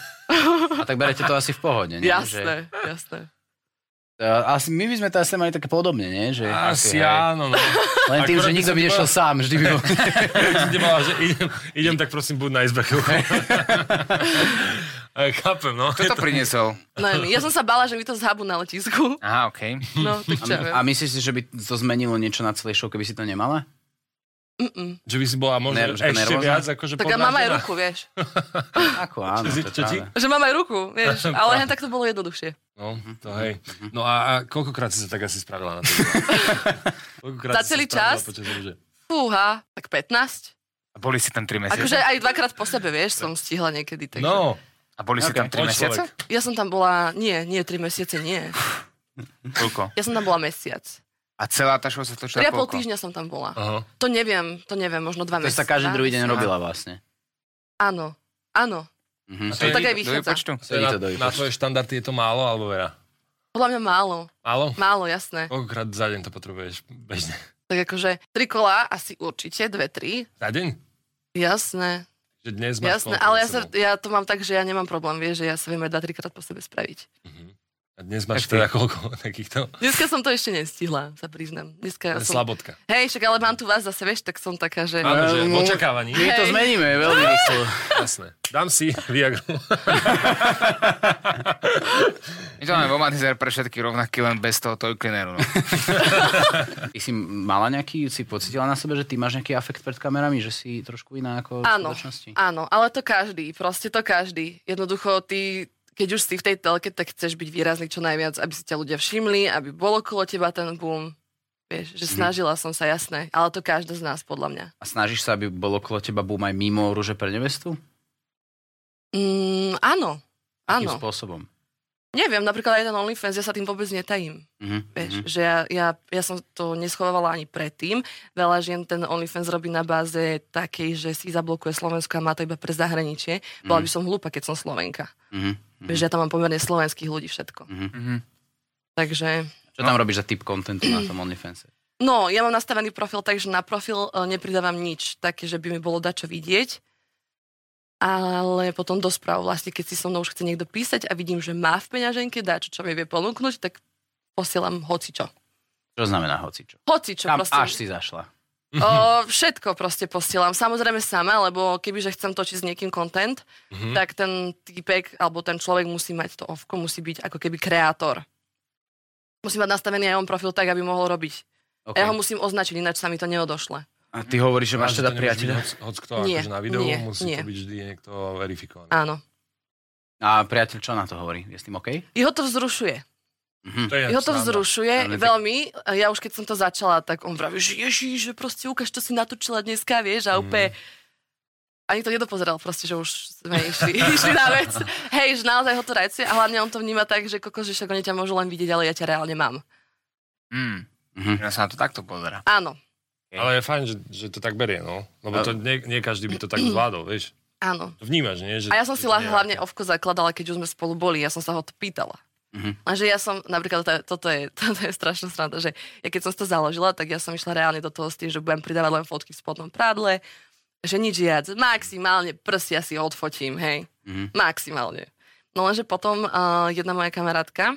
G: A tak berete to asi v pohode, nie?
E: Jasné, jasné.
G: Že, asi my by sme to asi mali také podobne, nie? Že,
F: Asi
G: hej.
F: áno, no.
G: Len tým,
F: Akurát
G: že
F: by
G: nikto
F: som
G: by
F: ti
G: nešiel
F: povedal-
G: sám, vždy by bol...
F: Ja som ti povedal, že idem, idem tak prosím, buď na izbe chvíľku. Aj chápem, no.
D: Kto to priniesol?
E: Noemi, ja som sa bala, že mi to zhabú na letisku.
D: Aha, okej.
E: No, tak čo ja viem.
G: A myslíš si, že by to zmenilo niečo na celej show, keby si to nemala?
E: Mm-mm.
F: Že by si bola možno
G: Ner- že
F: ešte
G: nervózna?
F: viac akože
E: Tak ja mám aj
F: podráždená.
E: ruku, vieš.
G: Ako áno,
F: Čo si-
G: to je
F: čo ti?
G: práve.
E: Že mám aj ruku, vieš. Ale hen tak to bolo jednoduchšie.
F: No, to hej. No a, a koľkokrát si sa tak asi spravila na to? Koľkokrát
E: Za
F: si sa
E: celý
F: spravila
E: čas?
F: počas rúže?
E: Fúha, tak pätnásť.
D: A boli si tam tri mesiace?
E: Akože aj dvakrát po sebe, vieš, som stihla niekedy. Takže...
F: No,
D: A boli si
G: Ok,
D: tam tri
F: poď
D: mesiace?
F: človek.
E: Ja som tam bola, nie, nie, tri mesiace, nie.
D: Koľko?
E: Ja som tam bola mesiac.
D: A celá tá show sa točila
E: Tri a pol
D: koľko?
E: týždňa som tam bola.
F: aha.
E: To neviem, to neviem, možno dva
G: To
E: mesiace.
G: sa každý druhý deň
E: Dva
G: robila vlastne.
E: Áno, áno.
G: Mhm.
F: A to je,
E: tak aj
D: Do
E: vychádza.
D: výpočtu?
F: to je
G: Sedí
F: na,
G: to do
F: na
G: výpočtu.
F: tvoje štandardy je to málo, alebo vera?
E: Podľa mňa málo,
F: Málo?
E: málo, jasné.
F: Koľkokrát za deň to potrebuješ bežne?
E: Tak akože tri kolá, asi určite, dve, tri.
F: Za deň?
E: Jasné,
F: Že dnes máš
E: jasné.
F: koľko
E: Ale
F: za
E: ja, sa,
F: sebou?
E: ja to mám tak, že ja nemám problém, vieš, že ja sa viem aj dva, trikrát po sebe spraviť.
F: A dnes máš
D: Tak ty-
F: teda koľko takýchto?
E: Dneska som to ešte nestihla, sa priznám. Dneska ja
F: To je
E: som...
F: slabotka.
E: Hej, však ale mám tu vás zase, vieš, tak som taká, že...
F: Áno, že v
G: No,
F: očakávaní.
G: My to
E: Hej.
G: zmeníme veľmi rýchlo.
F: Jasné. Dám si Viagru.
D: My to máme vomanizer pre všetky rovnaký, len bez toho toy cleaneru. No.
G: Ty si mala nejaký, si pocitila na sebe, že ty máš nejaký afekt pred kamerami, že si trošku iná ako v
E: Áno,
G: skutočnosti?
E: áno, ale to každý, proste to každý. Jednoducho, ty, keď už si v tej telke, tak chceš byť výrazný čo najviac, aby si ťa ľudia všimli, aby bolo okolo teba ten boom. Vieš, že snažila som sa, jasné, ale to každá z nás, podľa mňa.
G: A snažíš sa, aby bolo okolo teba boom aj mimo rúže pre nevestu?
E: Mm, áno,
G: Akým
E: áno.
G: spôsobom?
E: Neviem, napríklad aj ten OnlyFans, ja sa tým vôbec netajím.
G: Mhm,
E: Vieš,
G: mhm.
E: že ja, ja, ja som to neschovávala ani predtým. Veľa žien ten OnlyFans robí na báze takej, že si zablokuje Slovensko a má to iba pre zahraničie. Bola by som hlúpa, keď som Slovenka.
G: Mhm, mhm,
E: Vieš, ja tam mám pomerne slovenských ľudí všetko.
G: mhm.
D: Mhm.
E: Takže,
G: Čo tam robíš za typ kontentu na tom OnlyFanse?
E: no, ja mám nastavený profil tak, že na profil e, nepridávam nič také, že by mi bolo dačo vidieť. Ale potom do správ, vlastne, keď si so mnou už chce niekto písať a vidím, že má v peňaženke dačo, čo mi vie ponúknuť, tak posielam hocičo.
G: Čo znamená hocičo?
E: Hocičo,
G: Tam
E: proste.
G: až si zašla.
E: O, všetko proste posielam. Samozrejme sama, lebo kebyže chcem točiť s niekým content,
F: Mhm.
E: tak ten týpek alebo ten človek musí mať to ovko, musí byť ako keby kreator. Musí mať nastavený aj on profil tak, aby mohol robiť.
G: Okay.
E: A ja ho musím označiť, ináč sa mi to neodošle.
G: A ty hovoríš, že máš teda priateľa?
F: Hoď, hoď kto
E: Nie,
F: akože na videu,
E: nie,
F: musí
E: nie.
F: to byť vždy niekto verifikovaný.
E: Áno.
G: A priateľ čo na to hovorí? Je s tým OK?
E: Jeho to vzrušuje.
G: Mhm.
F: To je
E: Jeho to
F: sranda.
E: vzrušuje
G: Ale-
E: veľmi. A ja už keď som to začala, tak on vraví, že ježiš, že proste ukáž, čo si natočila dneska, vieš, a úplne... Ani to nedopozeral proste, že už sme išli, išli na vec. Hej, že naozaj ho to rajcuje a hlavne on to vníma tak, že kokos, že však oni ťa môžu len vidieť, ale ja ťa reálne mám.
D: Mm.
G: Mhm.
D: Ja sa na to takto pozera.
E: Áno.
F: Ale je fajn, že, že to tak berie, no. Lebo to nie, nie každý by to tak zvládol, vieš.
E: Áno.
F: To vnímaš, nie? Že,
E: A ja som si
F: že
E: hlavne ovko zakladala, keď už sme spolu boli, ja som sa ho to pýtala.
G: Mhm.
E: A že ja som, napríklad, toto, toto je, toto je strašná sranda, že ja keď som si to založila, tak ja som išla reálne do toho s tým, že budem pridávať len fotky v spodnom prádle, že nič viac, maximálne prsia si odfotím, hej,
G: Mhm.
E: maximálne. No lenže potom uh, jedna moja kamarátka,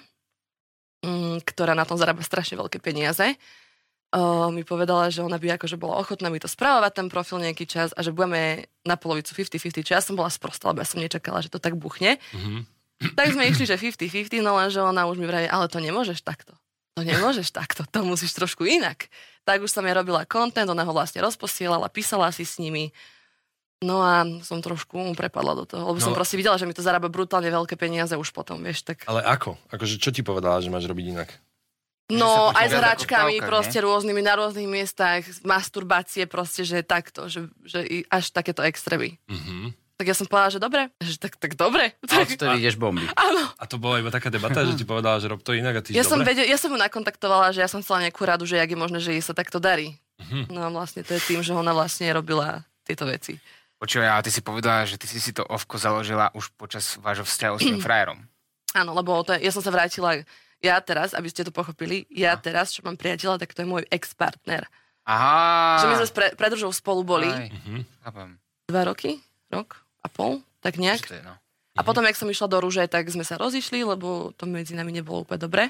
E: um, ktorá na tom zarába strašne veľké peniaze, uh, mi povedala, že ona by akože bola ochotná mi to spravovať, ten profil nejaký čas a že budeme na polovicu päťdesiat päťdesiat, čo ja som bola sprostá, lebo ja som nečakala, že to tak buchne.
F: Mhm.
E: Tak sme išli, že päťdesiat päťdesiat, no lenže ona už mi vraví, ale to nemôžeš takto. To nemôžeš takto, to musíš trošku inak. Tak už som ja robila content, ona ho vlastne rozposielala, písala si s nimi. No a som trošku prepadla do toho, lebo
F: No.
E: som proste videla, že mi to zarába brutálne veľké peniaze už potom, vieš, tak...
F: Ale ako? Akože čo ti povedala, že máš robiť inak?
E: No,
D: sa
E: aj s
D: viac ako
E: hračkami,
D: stavka,
E: proste rôznymi, na rôznych miestach, masturbácie, proste, že takto, že, že i až takéto extrémy.
F: Mhm.
E: Tak ja som povedala, že dobre, že tak, tak dobre.
G: A
E: Tak,
G: odtedy ideš bomby.
E: áno.
F: A to bola iba taká debata, že ti povedala, že rob to inak a ty
E: Ja
F: že
E: som,
F: dobre?
E: vedel, ja som ju nakontaktovala, že ja som chcela nejakú radu, že jak je možné, že jej sa takto darí.
F: Mhm.
E: No a vlastne to je tým, že ona vlastne robila tieto veci.
D: Počuj, ale ty si povedala, že ty si si to ovko založila už počas vášho vzťahu s tým frajerom.
E: Áno, lebo to je, ja som sa vrátila, ja teraz, aby ste to pochopili, ja
D: A.
E: teraz, čo mám priateľa, tak to je môj ex-partner.
D: Aha.
E: Že my sme s pre, predržou spolu boli
D: Aj,
F: Mhm.
D: chápem.
E: dva roky, rok a pol, tak nejak.
D: Čo to je, no?
E: A potom, jak som išla do Rúže, tak sme sa rozišli, lebo to medzi nami nebolo úplne dobre.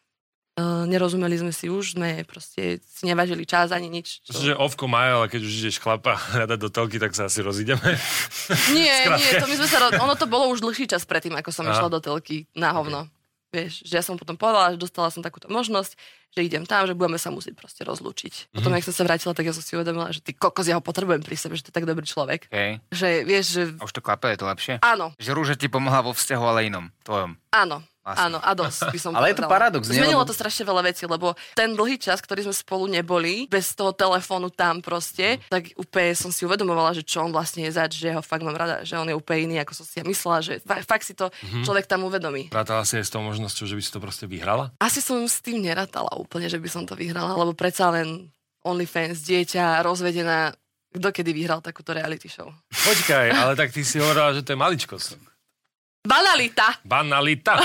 E: Uh, nerozumeli sme si už, sme proste si nevážili čas ani nič.
F: Myslím, že ovko má, ale keď už ideš chlapa hľadať do telky, tak sa asi rozídeme.
E: Nie,
F: Skrátka.
E: nie, to my sme sa, ro- ono to bolo už dlhší čas predtým, ako som
F: Aha.
E: išla do telky na hovno. Vieš, že ja som potom povedala, že dostala som takúto možnosť, že idem tam, že budeme sa musieť proste rozlúčiť. Potom,
F: Mhm.
E: jak som sa vrátila, tak ja som si uvedomila, že ty kokos, ja ho potrebujem pri sebe, že to je tak dobrý človek.
D: Okay.
E: Že vieš, že
D: A už to klape, je to lepšie?
E: áno,
D: Že Rúža ti pomohla vo vzťahu, ale inom, tvojom.
E: áno.
D: Vlastne.
E: Áno, a dosť by som
G: Ale je to
E: povedala.
G: paradox, nie?
E: Zmenilo
G: Lebo-
E: to strašne veľa vecí, lebo ten dlhý čas, ktorý sme spolu neboli, bez toho telefónu tam proste, tak úplne som si uvedomovala, že čo on vlastne je zač, že ho fakt mám rada, že on je úplne iný, ako som si ja myslela, že fa- fakt si to človek tam uvedomí.
F: Rátala si aj s tou možnosťou, že by si to proste vyhrala?
E: Asi som s tým nerátala úplne, že by som to vyhrala, lebo predsa len OnlyFans, dieťa, rozvedená, kto kedy vyhral takúto reality show.
F: Počkaj, ale tak ty si hovorila, že to je maličkosť.
E: Banalita!
F: Banalita.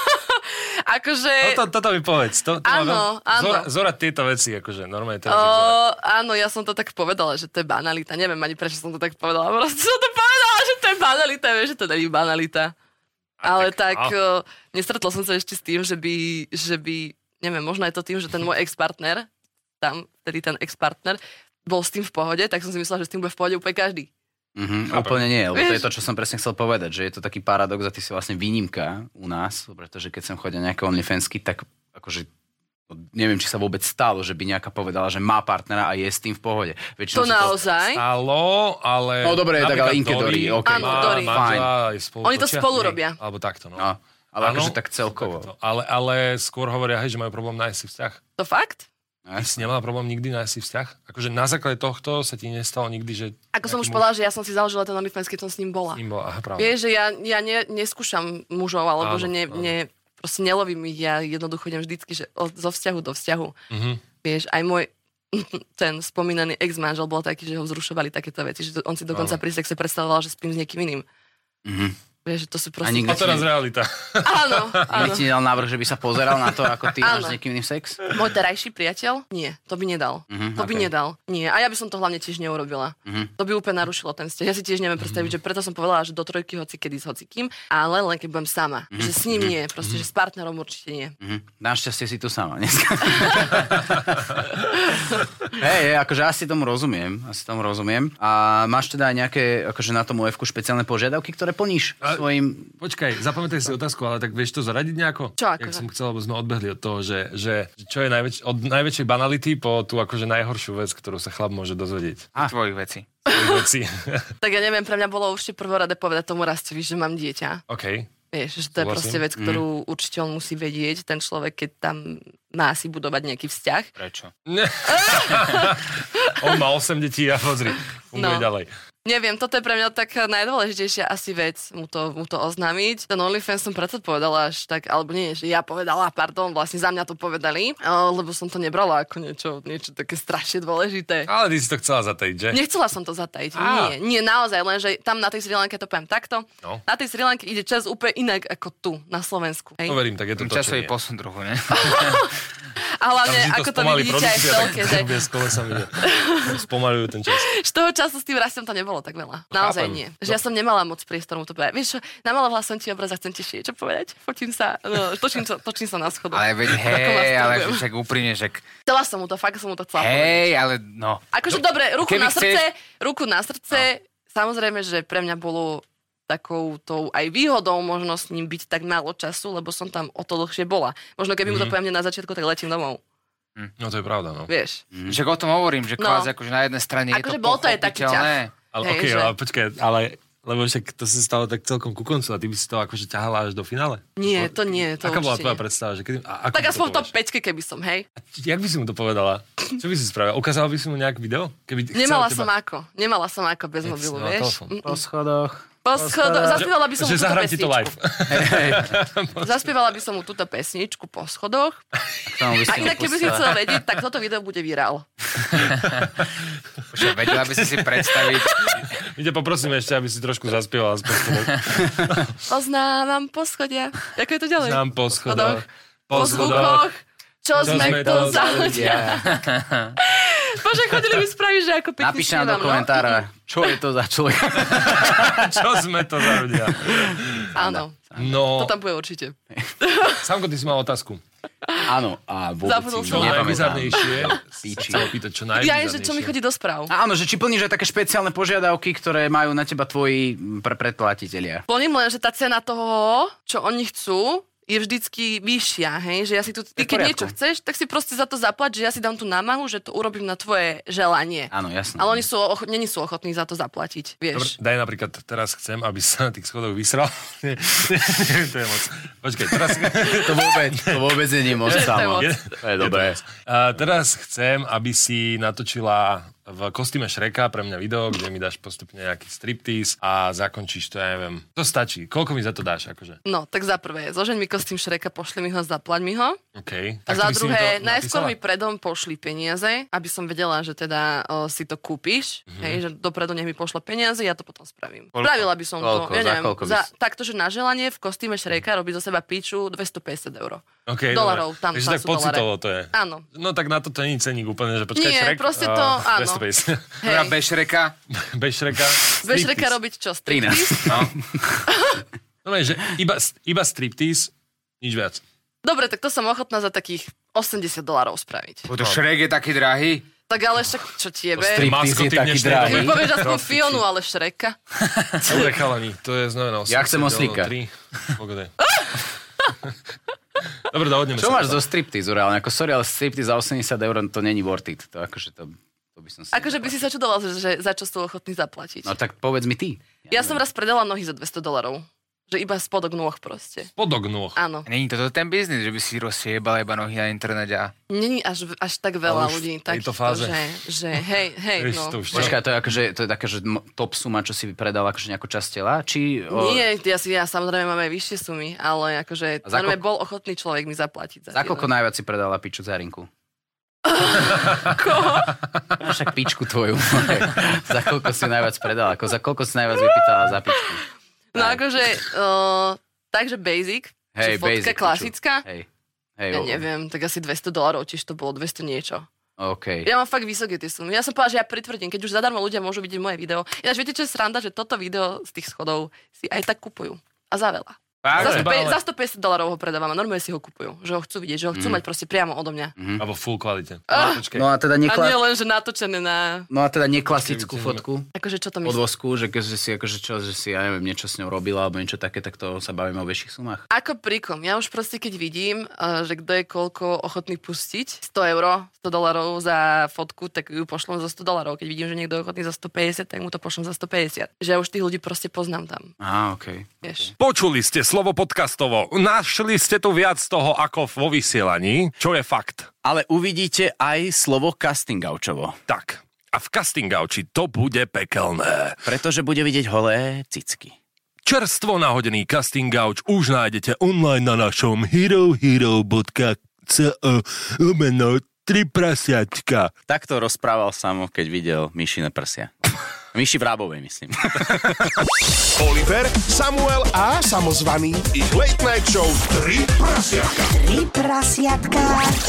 E: Akože...
F: Toto, toto mi povedz. To, to má
E: Áno,
F: veľ-
E: áno.
F: Zora, zora tieto veci, akože normálne teraz.
E: O,
F: ich zorať.
E: áno, ja som to tak povedala, že to je banalita. Neviem ani prečo som to tak povedala. Proste som to povedala, že to je banalita. Vieš, že to není banalita.
F: A
E: Ale
F: tak,
E: tak,
F: a-
E: o, nestretla som sa ešte s tým, že by, že by, neviem, možno je to tým, že ten môj ex-partner, tam, tedy ten ex-partner, bol s tým v pohode, tak som si myslela, že s tým bude v pohode úplne každý.
G: Mhm,
F: Chápem.
G: úplne nie, lebo to je
E: Vieš-
G: to, čo som presne chcel povedať, že je to taký paradox a ty si vlastne výnimka u nás, pretože keď sem chodia nejaké OnlyFansky, tak akože neviem, či sa vôbec stalo, že by nejaká povedala, že má partnera a je s tým v pohode. Väčšinou
E: To
G: sa
E: naozaj?
F: Stalo, ale...
G: No dobre, tak ale
F: napríklad
G: Inke Dory, OK.
E: Áno,
F: má
E: Dory.
F: manžela, aj spolu
E: Oni to
F: točia?
E: spolu
F: Nie,
E: robia.
F: Alebo takto, no.
G: No, ale
F: Áno,
G: akože tak celkovo.
F: takto. Ale, ale skôr hovoria, hej, že majú problém nájsť si vzťah.
E: To fakt?
F: Ty si nemala problém nikdy nájsť si vzťah? Akože na základe tohto sa ti nestalo nikdy, že...
E: Ako som
F: nejaký
E: už
F: muž
E: povedala, že ja som si založila ten OnlyFans, keď som s ním bola.
F: s ním bol, aha, pravda.
E: Vieš, že ja, ja ne, neskúšam mužov, alebo
F: Áno,
E: že ne,
F: áno.
E: ne, proste nelovím ich, ja jednoducho idem vždycky, že od, zo vzťahu do vzťahu.
F: Mhm.
E: Vieš, aj môj ten spomínaný ex-manžel bol taký, že ho vzrušovali takéto veci, že to, on si dokonca
F: Áno.
E: pri sexe predstavoval, že spím s niekým iným.
G: Mhm.
E: Vieš, že to sú
G: A
E: proste...
G: nikto
F: A teraz realita.
E: Áno, áno.
G: Nikdy ti nedal návrh, že by sa pozeral na to, ako ty máš
E: Áno.
G: s niekým iným sex?
E: Môj terajší priateľ? Nie, to by nedal.
G: Mhm,
E: To by
G: okej.
E: nedal. Nie. A ja by som to hlavne tiež neurobila.
G: Mhm.
E: To by úplne narušilo ten vzťah. Ja si tiež neviem predstaviť, že preto som povedala, že do trojky hoci kedy s hocikým, ale len keď budem sama. Že s ním nie, proste, že s partnerom určite nie.
G: Mhm. Našťastie si tu sama dneska. Hej, akože asi tomu rozumiem. Asi tomu rozumiem. A máš teda aj nejaké, akože na tom ú efku špeciálne požiadavky, ktoré plníš
F: A-
G: svojim...
F: Počkaj, zapamätaj si otázku, ale tak vieš to zaradiť nejako?
E: Čo akože?
F: Jak som chcel, lebo sme odbehli od toho, že, že čo je najväč- od najväčšej banality po tú akože najhoršiu vec, ktorú sa chlap môže dozvedieť.
G: A.
D: Tvojich vecí.
F: Tých vecí.
E: Tak ja neviem, pre mňa bolo určite prvoradé povedať tomu Rastovi, že mám dieťa.
F: OK.
E: Vieš, že to je
F: Súhlasím.
E: proste vec, ktorú určite on musí vedieť, ten človek, keď tam má si budovať nejaký vzťah.
D: Prečo?
F: On má osem detí a pozri, funguje
E: No.
F: ďalej.
E: Neviem, toto je pre mňa tak najdôležitejšia asi vec mu to, mu to oznámiť. Ten OnlyFans som preto povedala až tak, alebo nie, že ja povedala, pardon, vlastne za mňa to povedali, lebo som to nebrala ako niečo, niečo také strašne dôležité.
F: Ale ty si to chcela zatajiť, že?
E: Nechcela som to zatajiť, nie, nie naozaj, lenže tam na tej Sri Lanke to poviem takto. No. Na tej Sri Lanke ide čas úplne inak ako tu, na Slovensku. Hej?
F: To verím, tak je to točenie.
D: Časový posun trochu, ne?
E: A hlavne, ako to vy vidíte aj v telke, že...
F: Spomalujú ten čas.
E: Z toho času s tým rastom to nebolo tak veľa. Naozaj
F: Chápem.
E: nie. Že no. Ja som nemala moc priestoru mu to povedať. Vieš čo, namalovala som ti obraz a chcem ti ešte niečo povedať. Fotím sa, no, točím, sa, točím sa na schodu.
D: Ale veď hej, ale však úprimne, že...
E: Chcela som mu to, fakt som mu to chcela
D: hej,
E: povedať.
D: Hej, ale no.
E: Akože
D: no,
E: dobre, ruku na
D: chceš...
E: srdce, ruku na srdce, no. Samozrejme, že pre mňa bolo takou tou aj výhodou možno s ním byť tak málo času, lebo som tam o to dlhšie bola. Možno keby mm. mu to poviem na začiatku, tak letím domov.
F: No to je pravda, no.
E: Vieš.
D: Mm. Však o tom hovorím, že kvázi no. Akože na jednej strane
E: ako
D: je to
E: bol to aj taký ťah.
F: Ale okej, okay, že... ale počkaj, ale lebo však to sa stalo tak celkom ku koncu a ty by si to akože ťahala až do finále?
E: Nie, to nie, to
F: aká bola
E: určite
F: tvoja
E: nie.
F: predstava? Že kedy, a,
E: tak aspoň v top päťke, keby som, hej.
F: A jak by si mu to povedala? Čo by si spravila? Ukázala by si mu nejak video? Keby
E: Nemala
F: teba...
E: som ako. Nemala som ako bez Nec, mobilu, no, vieš.
G: Po schodoch.
E: Po schodoch. Zaspievala by som
F: že,
E: mu túto pesničku.
F: To live.
E: Zaspievala by som mu túto pesničku po schodoch. A inak, keby si chcela vedieť, tak toto video bude virál.
D: Už vedela by si si predstaviť.
F: My ťa poprosíme ešte, aby si trošku zaspievala z po schodoch.
E: Poznávam po schodia. Ako je to ďalej?
F: Znám po schodoch.
E: Po zvukoch. Čo, čo sme to za ľudia. Bože, chodili by spraviť, že ako pekne
G: napíš nám do komentára, čo je to za človek.
F: Čo sme to za ľudia.
E: Áno.
F: No.
E: To tam bude určite.
F: Samko, ty si mal otázku.
G: Áno, a vôbec
E: Zabudol
G: si
F: čo
G: nepamätám.
F: najbizarnejšie. Chcem opýtať, čo najbizarnejšie.
E: Ja je, že čo mi chodí do správ.
G: Áno, že či plníš aj také špeciálne požiadavky, ktoré majú na teba tvoji pre predplatitelia.
E: Plním len, že tá cena toho, čo oni chcú, je vždycky vyššia, hej, že ja si tu, ty keď niečo chceš, tak si proste za to zaplať, že ja si dám tú námahu, že to urobím na tvoje želanie.
G: Áno, jasné.
E: Ale oni sú, ocho- není sú ochotní za to zaplatiť, vieš.
F: Dobre, daj napríklad, teraz chcem, aby sa na tých schodoch vysral. Nie, nie, to je moc. Počkaj, teraz...
G: to vôbec, to vôbec nie je moc samo.
E: To
G: je dobré.
F: A teraz chcem, aby si natočila v kostýme Šreka pre mňa video, kde mi dáš postupne nejaký striptease a zakončíš to, ja neviem. To stačí. Koľko mi za to dáš, akože?
E: No, tak za prvé, zložeň mi kostým Šreka, pošli mi ho, zaplať mi ho.
F: Okay.
E: A za druhé, najskôr mi predom pošli peniaze, aby som vedela, že teda o, si to kúpiš. Mm-hmm. Hej, že dopredu nech mi pošle peniaze, ja to potom spravím. Koľko? Spravila by som
G: koľko?
E: to, ja neviem,
G: za,
E: za takto, že na želanie v kostýme Šreka robí zo seba piču dvestopäťdesiat eur.
F: Okay,
E: dolarov, tam
F: Takže
E: tam
F: tak
E: sú
F: pocitovo
E: dolare.
F: to je.
E: Áno.
F: No tak na to to nie je ceník úplne, že počkaj
E: Nie,
F: Šrek.
E: proste to,
F: uh,
E: áno.
F: dvestopäťdesiat.
E: Hej.
D: Bez Šreka.
F: Bez Šreka.
E: Bez Šreka robiť čo? Striptease?
F: No. No že iba, iba striptease, nič viac.
E: Dobre, tak to som ochotná za takých osemdesiat dolárov spraviť.
D: To Šrek je taký drahý?
E: Tak ale však, čo tiebe?
G: Striptease je taký drahý.
E: Ty povieš aspoň Fionu, ale Šreka.
F: Dobre, chalani, to je znamená
G: Ja chcem oslíka.
F: Dobre, dohodneme
G: Čo
F: sa.
G: máš zo striptease, reálne? Ako sorry, ale striptease za osemdesiat eur to není worth it. To akože to... to by som si
E: akože by si sa čudoval, že, že za čo sú ochotní zaplatiť.
G: No tak povedz mi ty.
E: Ja, ja som raz predala nohy za dvesto dolarov. Že iba spodok nôh proste.
F: Spodok nôh?
E: Áno.
D: Není to ten biznis, že by si rozsiebal iba nohy na internete a...
E: Není až, až tak veľa ľudí takýchto, že, že hej, hej, no.
G: Počkaj, to je akože, to je taká, že top suma, čo si predal akože nejakú časť tela, či... O...
E: Nie, ja, si, ja samozrejme mám aj vyššie sumy, ale akože samozrejme bol ochotný človek mi zaplatiť. Za,
G: za koľko najviac si predala piču Zarinku?
E: Koho?
G: Však pičku tvoju. Za koľko si najviac predala? Ako za koľko si najviac vypýtala za pičku?
E: No akože, uh, takže basic,
G: hey,
E: či fotka
G: basic,
E: klasická,
G: hej. Hej,
E: ja
G: o...
E: neviem, tak asi dvesto dolarov, čiže to bolo dvesto niečo.
G: Okay.
E: Ja mám fakt vysoké tie sumy. Ja som povedala, že ja pritvrdím, keď už zadarmo ľudia môžu vidieť moje video. Ináč viete, čo je sranda, že toto video z tých schodov si aj tak kupujú. A za veľa. Za, sto päťdesiat, ale... za stopäťdesiat dolarov ho predávam a normálne si ho kupujú. Že ho chcú vidieť, že ho chcú mm. mať proste priamo odo mňa.
F: Mm. Alebo full kvalite.
E: Ah.
G: No a teda nekla...
E: A nie len, že natočené na...
G: No a teda neklasickú fotku.
E: Akože čo to myslíš?
G: Od vosku, že, že si akože čo, že si, ja neviem, niečo s ňou robila alebo niečo také, tak to sa bavíme o väčších sumách.
E: Ako príkom. Ja už proste keď vidím, že kto je koľko ochotný pustiť, sto eur, sto dolarov za fotku, tak ju pošlem za sto dolarov. Keď vidím, že niekto je ochotný za stopäťdesiat, tak mu to pošlem za stopäťdesiat. Že ja už tých ľudí proste poznám tam.
G: Á, okej.
E: Okay. Vieš.
B: Počuli ste slovo podcastovo. Našli ste tu viac toho ako vo vysielaní, čo je fakt.
G: Ale uvidíte aj slovo castingaučovo.
B: Tak.
F: A v Casting Gauči to bude pekelné.
G: Pretože bude vidieť holé cicky.
F: Čerstvo nahodený Casting Gauč už nájdete online na našom herohero bodka co lomeno tri prasiatka.
G: Takto rozprával Samo, keď videl myšine prsia. Myši Vrábovej, myslím.
C: Oliver, Samuel a samozvaný. Ich Late Night Show tri prasiatka.
A: Tri prasiatka.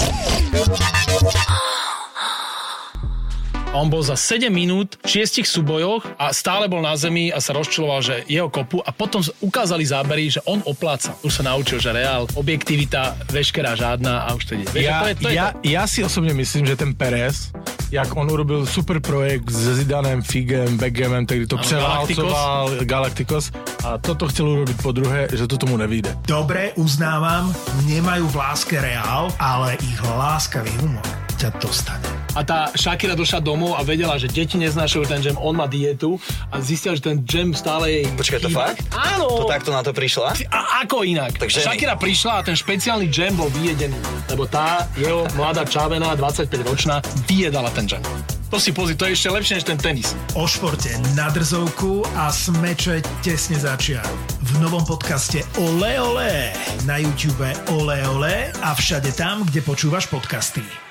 J: On bol za sedem minút v šiestich súbojoch a stále bol na zemi a sa rozčiloval, že jeho kopu a potom ukázali zábery, že on opláca. Už sa naučil, že reál, objektivita, veškerá žádna a už to ide.
K: Ja,
J: to je, to je
K: ja,
J: to...
K: ja si osobne myslím, že ten Perez, jak on urobil super projekt s Zidanem, Figem, Beckhamem, ktorý to převálcoval, Galacticos a toto chcel urobiť po druhé, že to tomu nevyjde.
L: Dobre, uznávam, nemajú v láske reál, ale ich láskavý humor ťa dostane.
J: A tá Shakira došla domov a vedela, že deti neznášajú ten džem, on má dietu a zistila, že ten džem stále jej...
M: Počkaj, to fakt?
J: Áno!
M: To takto na to prišla?
J: A ako inak?
M: Takže
J: Shakira prišla a ten špeciálny džem bol vyjedený, lebo tá jeho mladá čávená, dvadsaťpäťročná, vyjedala ten džem. To si pozri, to je ešte lepšie než ten tenis.
L: O športe na drzovku a smeče tesne za čiaru. V novom podcaste Ole Ole na YouTube Ole Ole a všade tam, kde počúvaš podcasty.